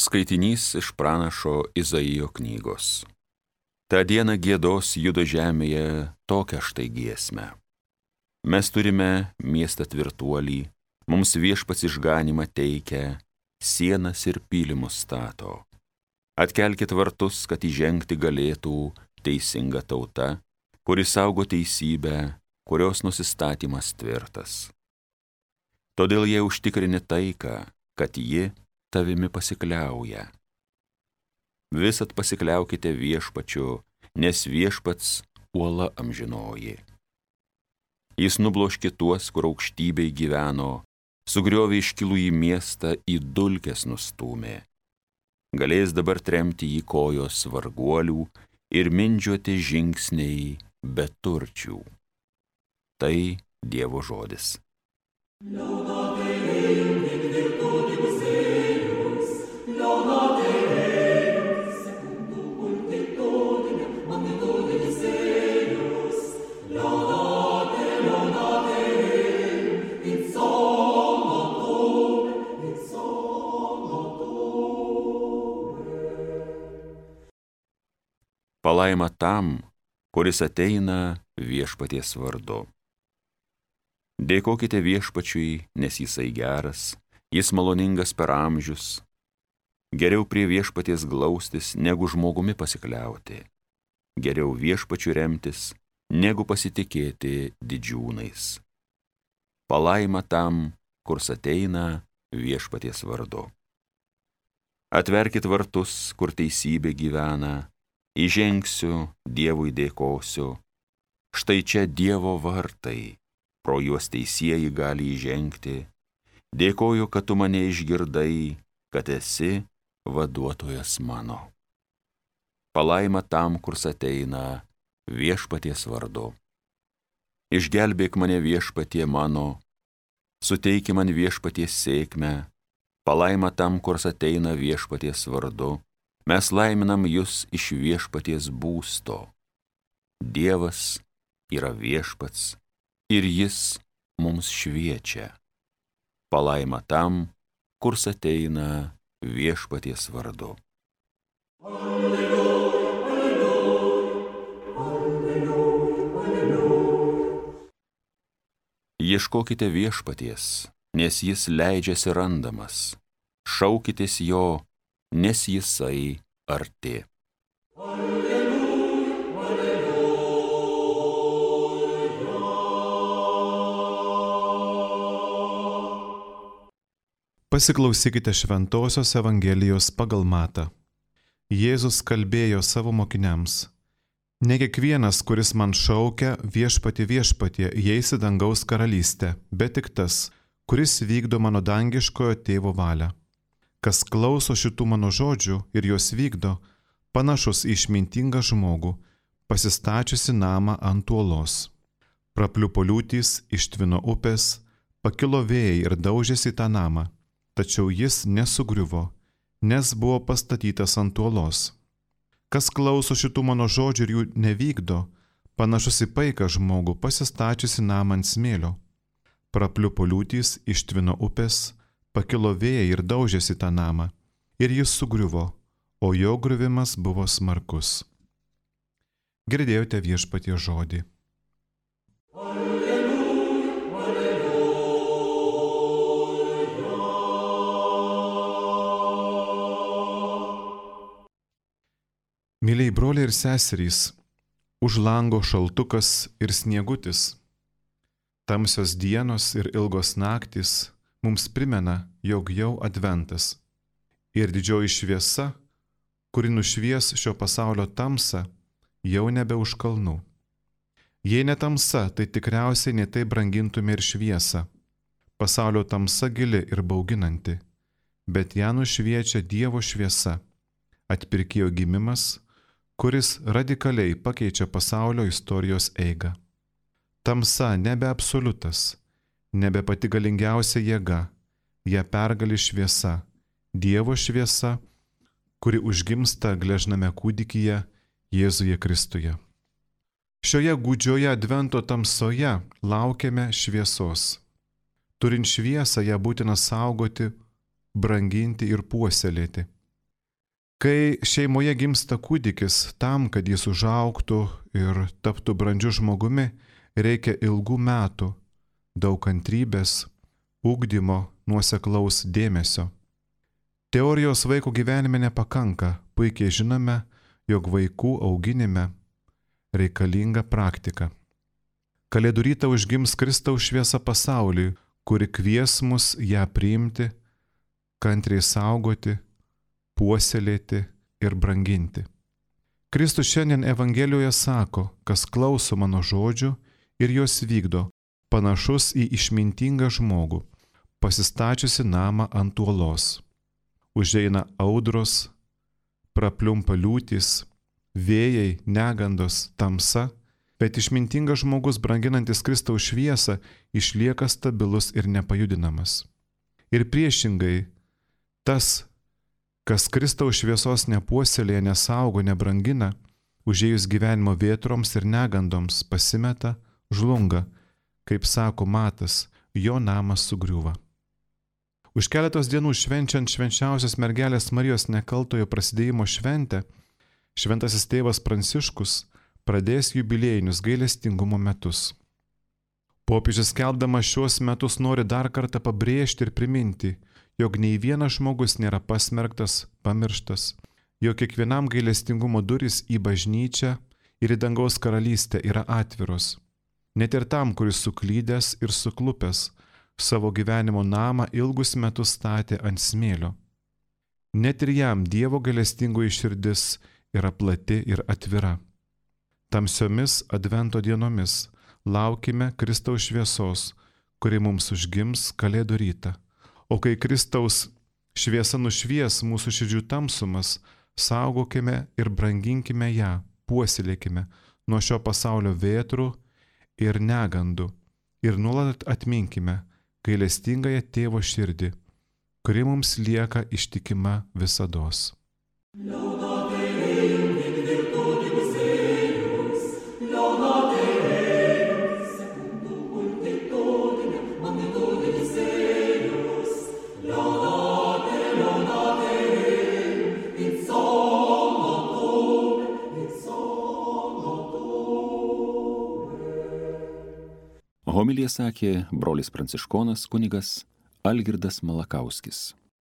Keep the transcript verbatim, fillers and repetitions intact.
Skaitinys iš pranašo Izaijo knygos. Ta diena giedos Judo žemėje tokią štai giesmę. Mes turime miestą tvirtuolį, mums viešpats išganymą teikia, sienas ir pylimus stato. Atkelkit vartus, kad įžengti galėtų teisinga tauta, kuri saugo teisybę, kurios nusistatymas tvirtas. Todėl jie užtikrini taiką, kad ji tavimi pasikliauja. Visat pasikliaukite viešpačiu, nes viešpats uola amžinoji. Jis nubloškė tuos, kur aukštybėj gyveno, sugriovė iškilų į miestą, į dulkes nustūmė. Galės dabar tremti į kojos varguolių ir mindžiuoti žingsniai beturčių. Tai Dievo žodis. Palaima tam, kuris ateina viešpaties vardu. Dėkokite viešpačiui, nes jisai geras, jis maloningas per amžius. Geriau prie viešpaties glaustis, negu žmogumi pasikliauti. Geriau viešpačiu remtis, negu pasitikėti didžiūnais. Palaima tam, kurs ateina viešpaties vardu. Atverkit vartus, kur teisybė gyvena. Įžengsiu, Dievui dėkosiu. Štai čia Dievo vartai, pro juos teisieji gali įžengti. Dėkoju, kad tu mane išgirdai, kad esi vaduotojas mano. Palaima tam, kurs ateina viešpaties vardu. Išgelbėk mane viešpatie mano, suteiki man viešpaties sėkmę. Palaima tam, kurs ateina viešpaties vardu. Mes laiminam jūs iš viešpaties būsto. Dievas yra viešpats ir jis mums šviečia. Palaima tam, kurs ateina viešpaties vardu. Alleluja, alleluja, alleluja, alleluja. Ieškokite viešpaties, nes jis leidžiasi randamas. Šaukitės jo, nes jisai arti. Alleluja, alleluja. Pasiklausykite Šventosios Evangelijos pagal Matą. Jėzus kalbėjo savo mokiniams: Ne kiekvienas, kuris man šaukia viešpatie viešpatie, įeis į dangaus karalystę, bet tik tas, kuris vykdo mano dangiškojo tėvo valią. Kas klauso šitų mano žodžių ir juos vykdo, panašus į išmintingą žmogų, pasistačiusi namą ant uolos. Prapliupo liūtys, ištvino upės, pakilo vėjai ir daužėsi tą namą, tačiau jis nesugriuvo, nes buvo pastatytas ant uolos. Kas klauso šitų mano žodžių ir jų nevykdo, panašus į paiką žmogų, pasistačiusi namą ant smėlio. Prapliupo liūtys, ištvino upės, pakilo vėjai ir daužėsi tą namą, ir jis sugriuvo, o jo griuvimas buvo smarkus. Girdėjote viešpaties žodį. Alleluja, alleluja. Mylėjai broliai ir seserys, už lango šaltukas ir sniegutis. Tamsios dienos ir ilgos naktys mums primena, jog jau adventas. Ir didžioji šviesa, kuri nušvies šio pasaulio tamsą, jau nebe už kalnų. Jei ne tamsa, tai tikriausiai netai brangintume ir šviesą. Pasaulio tamsa gili ir bauginanti, bet ją nušviečia Dievo šviesa, atpirkėjo gimimas, kuris radikaliai pakeičia pasaulio istorijos eigą. Tamsa nebe absoliutas, nebe pati galingiausia jėga, ją pergali šviesa, Dievo šviesa, kuri užgimsta gležname kūdikyje Jėzuje Kristuje. Šioje gūdžioje advento tamsoje laukiame šviesos. Turint šviesą, ją būtina saugoti, branginti ir puoselėti. Kai šeimoje gimsta kūdikis, tam, kad jis užaugtų ir taptų brandžiu žmogumi, reikia ilgų metų, daug kantrybės, ugdymo, nuoseklaus dėmesio. Teorijos vaiko gyvenime nepakanka, puikiai žinome, jog vaikų auginime reikalinga praktika. Kalėdų rytą užgims Kristaus šviesa pasauliui, kuri kvies mus ją priimti, kantriai saugoti, puoselėti ir branginti. Kristus šiandien Evangelijoje sako, kas klauso mano žodžių ir juos vykdo, panašus į išmintingą žmogų, pasistačiusi namą ant uolos. Užeina audros, prapliumpa liūtys, vėjai, negandos, tamsa, bet išmintingas žmogus, branginantis Kristaus šviesą, išlieka stabilus ir nepajudinamas. Ir priešingai, tas, kas Kristaus šviesos nepuoselėja, nesaugo, nebrangina, užėjus gyvenimo vėtroms ir negandoms pasimeta, žlunga, kaip sako Matas, jo namas sugriūva. Už keletos dienų švenčiant švenčiausios mergelės Marijos nekaltojo prasidėjimo šventę, šventasis tėvas Pranciškus pradės jubiliejinius gailestingumo metus. Popiežius skelbdamas šiuos metus nori dar kartą pabrėžti ir priminti, jog nei vienas žmogus nėra pasmerktas, pamirštas, jog kiekvienam gailestingumo durys į bažnyčią ir į dangaus karalystę yra atviros. Net ir tam, kuris suklydęs ir suklupęs, savo gyvenimo namą ilgus metus statė ant smėlio. Net ir jam Dievo gailestingoji širdis yra plati ir atvira. Tamsiomis advento dienomis laukime Kristaus šviesos, kuri mums užgims Kalėdų rytą. O kai Kristaus šviesa nušvies mūsų širdžių tamsumas, saugokime ir branginkime ją, puoselėkime nuo šio pasaulio vėtrų ir negandų ir nuolat atminkime gailestingąją Tėvo širdį, kuri mums lieka ištikima visados. Homiliją sakė brolis pranciškonas kunigas Algirdas Malakauskis.